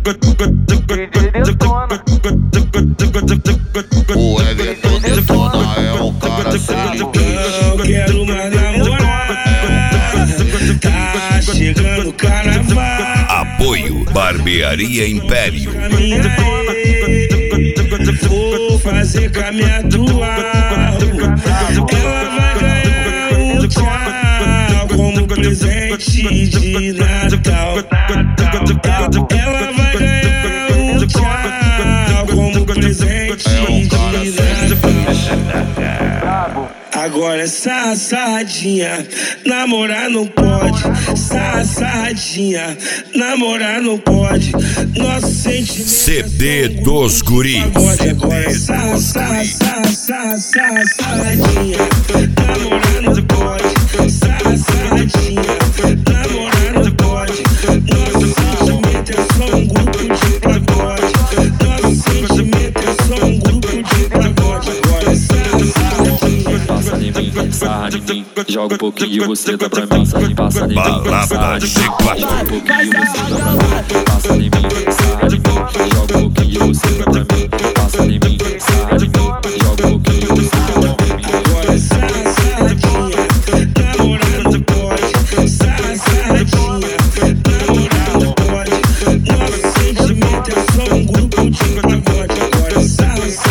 O Everton detona é um cara sério. Não quero mais namorar. Tá chegando o carnaval. Apoio Barbearia Império. Vou fazer com a minha atual. Ela vai ganhar um tchau como presente de Natal. Ela vai ganhar um tchau como presente de Natal. Agora essa sardinha, namorar não pode. Sardinha, namorar não pode. Nosso sentimento CD dos Guris. agora essa sardinha, namorar não pode. Sardinha, namorar não pode. Nosso sentimento é só um grupo de pagode. Nosso sentimento é só um grupo de pagode. Agora essa sardinha. Passa em mim, sarra em mim, joga um pouquinho, você dá pra mim. Passa em mim, sarra em mim, joga um pouquinho, você dá pra mim. Passa em mim, sarra em mim, joga um pouquinho, você dá pra mim. Passa em mim, sarra em mim, joga um pouquinho, você dá pra mim. Agora essa sardinha, namorar não pode. Sardinha, namorar não pode. Nosso sentimento é só um grupo de pagode. Agora essa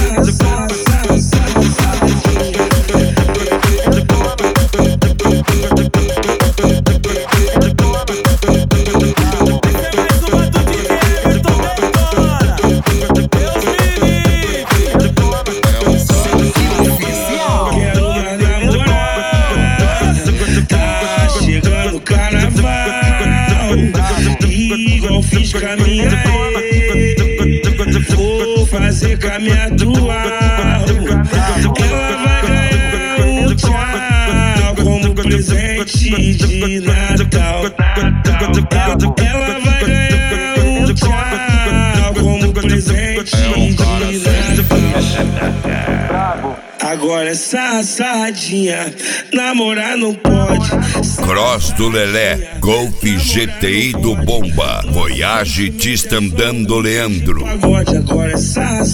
fiz com a minha ex, vou fazer com a minha atual. Ela vai ganhar um tchau como presente de Natal. Ela vai ganhar um tchau como presente de Natal. Agora essa sardinha, namorar não pode. Cross do Lelé, Golf GTI do Bomba, Voyage Tistandando Leandro. Agora essa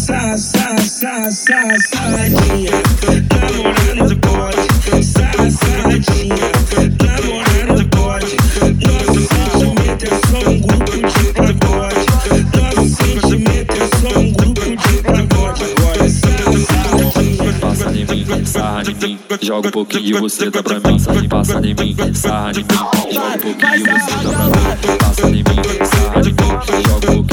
sardinha, namorar não pode. Sardinha, namorar não pode. Nosso sentimento é só um grupo de pagode. Nosso sentimento é só um grupo de pagode. Agora essa sardinha. Passa em mim, sarra em mim, joga um pouquinho, você dá pra mim. Passa em mim, sarra em mim, joga um pouquinho, você dá pra mim. Passa em mim, sarra em mim, joga um pouquinho.